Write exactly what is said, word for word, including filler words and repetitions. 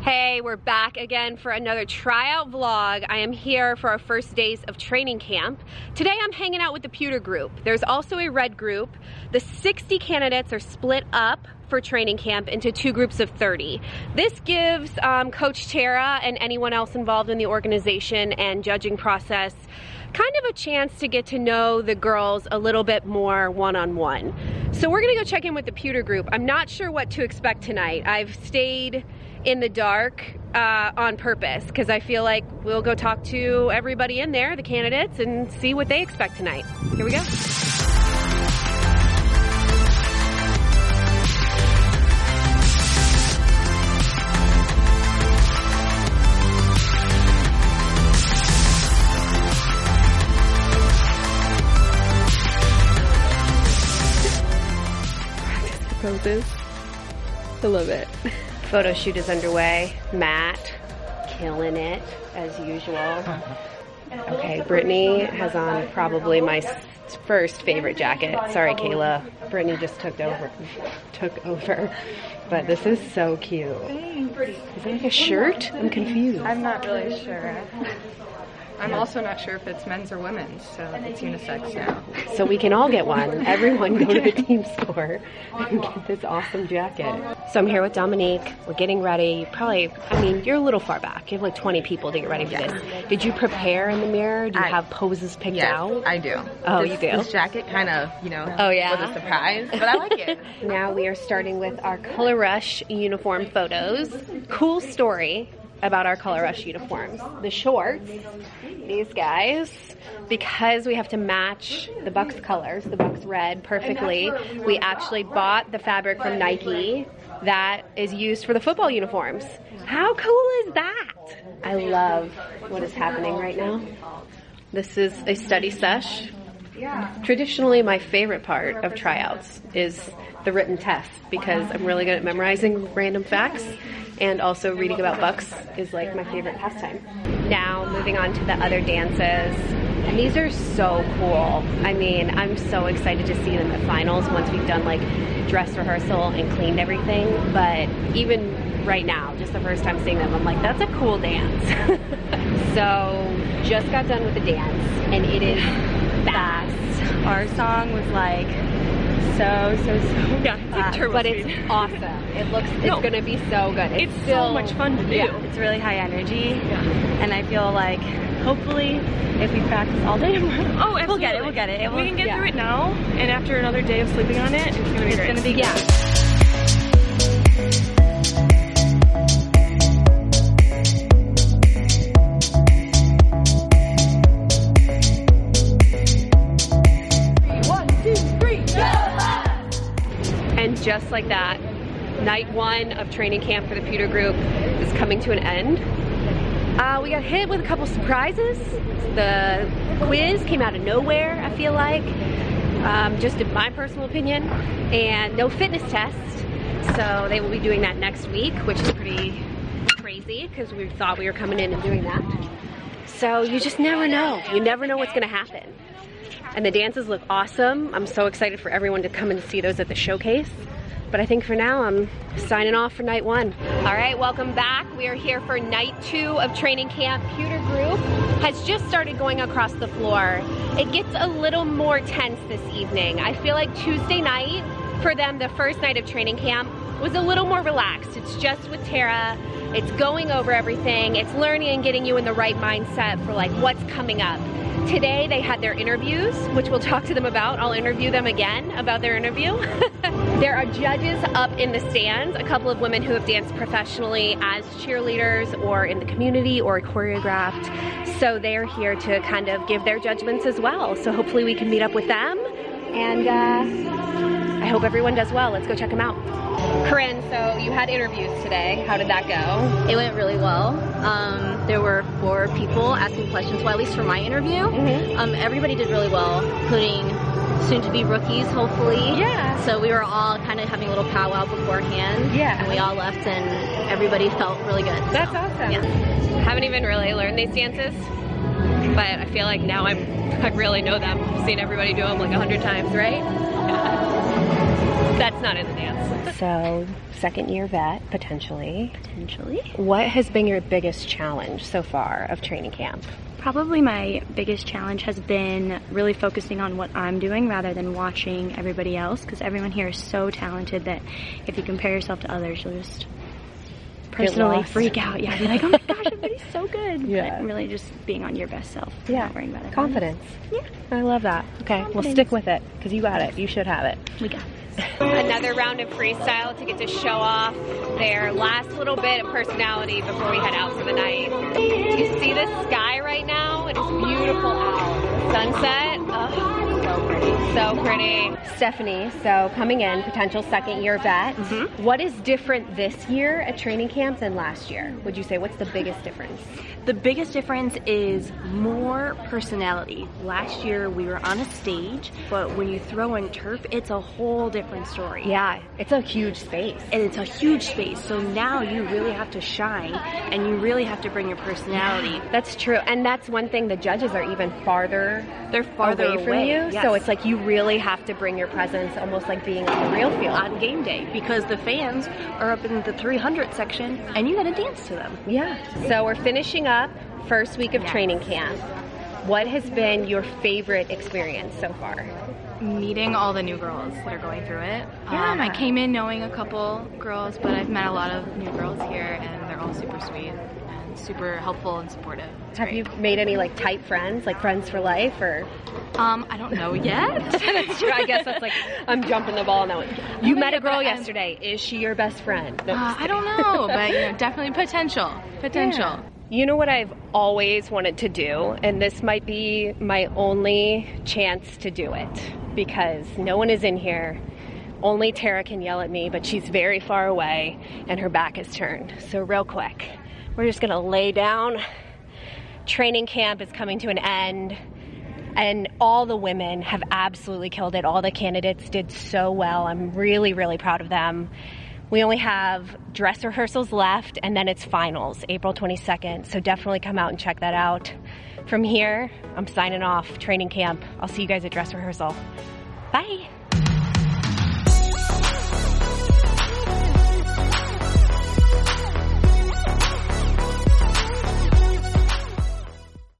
Hey, we're back again for another tryout vlog. I am here for our first days of training camp. Today I'm hanging out with the pewter group. There's also a red group. The sixty candidates are split up for training camp into two groups of thirty. This gives um, Coach Tara and anyone else involved in the organization and judging process kind of a chance to get to know the girls a little bit more one-on-one. So we're gonna go check in with the pewter group. I'm not sure what to expect tonight. I've stayed in the dark uh, on purpose because I feel like we'll go talk to everybody in there, the candidates, and see what they expect tonight. Here we go. Poses. I love it. Photo shoot is underway. Matt, killing it as usual. Okay, Brittany has on probably my first favorite jacket. Sorry, Kayla. Brittany just took over. Took over. But this is so cute. Is it like a shirt? I'm confused. I'm not really sure. I'm also not sure if it's men's or women's, so it's unisex now. So we can all get one. Everyone go to the team store and get this awesome jacket. So I'm here with Dominique. We're getting ready. Probably, I mean, you're a little far back. You have like twenty people to get ready for yes. this. Did you prepare in the mirror? Do you I, have poses picked yes, out? I do. Oh, this, you do? This jacket kind of, you know, oh, yeah? was a surprise, but I like it. Now we are starting with our Color Rush uniform photos. Cool story about our Color Rush uniforms. The shorts, these guys, because we have to match the Bucks colors, the Bucks red perfectly, we actually bought the fabric from Nike that is used for the football uniforms. How cool is that? I love what is happening right now. This is a study sesh. Traditionally, my favorite part of tryouts is the written test because I'm really good at memorizing random facts, and also reading about Bucks is like my favorite pastime. Now moving on to the other dances, and these are so cool. I mean, I'm so excited to see them at finals once we've done like dress rehearsal and cleaned everything, but even right now, just the first time seeing them, I'm like, that's a cool dance. So just got done with the dance, and it is fast. Our song was like so, so, so yeah, it's like but it's awesome. It looks, it's no, gonna be so good. It's, it's still, so much fun to do. Yeah. It's really high energy, yeah. And I feel like hopefully if we practice all day, oh, absolutely. we'll get it. We'll get it. it will, we can get yeah. through it now, and after another day of sleeping on it, it's gonna be it's great. Gonna be yeah. Great. And just like that, night one of training camp for the pewter group is coming to an end. Uh, we got hit with a couple surprises. The quiz came out of nowhere, I feel like, um, just in my personal opinion, and no fitness test. So they will be doing that next week, which is pretty crazy because we thought we were coming in and doing that. So you just never know. You never know what's gonna happen. And the dances look awesome. I'm so excited for everyone to come and see those at the showcase. But I think for now, I'm signing off for night one. All right, welcome back. We are here for night two of training camp. Pewter group has just started going across the floor. It gets a little more tense this evening. I feel like Tuesday night, for them, the first night of training camp, was a little more relaxed. It's just with Tara. It's going over everything. It's learning and getting you in the right mindset for like what's coming up. Today they had their interviews, which we'll talk to them about. I'll interview them again about their interview. There are judges up in the stands, a couple of women who have danced professionally as cheerleaders or in the community or choreographed. So they're here to kind of give their judgments as well. So hopefully we can meet up with them, and uh, I hope everyone does well. Let's go check them out. Corinne, so you had interviews today. How did that go? It went really well. Um, there were four people asking questions, well, at least for my interview. Mm-hmm. um, everybody did really well, including soon-to-be rookies, hopefully. Yeah. So we were all kind of having a little powwow beforehand. Yeah. And we all left, and everybody felt really good. So, that's awesome. Yeah. Haven't even really learned these dances, but I feel like now I'm, I really know them. I've seen everybody do them like a hundred times, right? That's not in the dance. So, second year vet, potentially. Potentially. What has been your biggest challenge so far of training camp? Probably my biggest challenge has been really focusing on what I'm doing rather than watching everybody else, because everyone here is so talented that if you compare yourself to others, you'll just personally lost. freak out. Yeah, be like, oh my gosh, everybody's so good. Yeah. But really just being on your best self. Yeah. Not worrying about it. Confidence. Yeah. I love that. Okay, well Confidence. stick with it, because you got it. You should have it. We got it. Another round of freestyle to get to show off their last little bit of personality before we head out for the night. Do you see the sky right now? It is beautiful out. Sunset, oh, so pretty, so pretty. Stephanie, so coming in, potential second year vet. Mm-hmm. What is different this year at training camp than last year? Would you say, what's the biggest difference? The biggest difference is more personality. Last year we were on a stage, but when you throw in turf, it's a whole different story. Yeah, it's a huge space. And it's a huge space, so now you really have to shine, and you really have to bring your personality. That's true, and that's one thing, the judges are even farther, They're farther away from away, you, yes. so it's like you really have to bring your presence, almost like being on the real field. On game day, because the fans are up in the three hundred section, and you gotta dance to them. Yeah, so we're finishing up first week of Yes. training camp. What has been your favorite experience so far? Meeting all the new girls that are going through it. Yeah. Um, I came in knowing a couple girls, but I've met a lot of new girls here, and they're all super sweet and super helpful and supportive. It's Have great. you made any like tight friends, like friends for life, or? Um, I don't know yet. That's true. I guess that's like I'm jumping the ball now. You met a yeah, but girl I'm- yesterday. Is she your best friend? No, Uh, just I kidding. don't know, but you know, definitely potential. Potential. Yeah. You know what I've always wanted to do, and this might be my only chance to do it, because no one is in here. Only Tara can yell at me, but she's very far away and her back is turned. So real quick, we're just gonna lay down. Training camp is coming to an end, and all the women have absolutely killed it. All the candidates did so well. I'm really, really proud of them. We only have dress rehearsals left, and then it's finals, April twenty-second. So definitely come out and check that out. From here, I'm signing off training camp. I'll see you guys at dress rehearsal. Bye.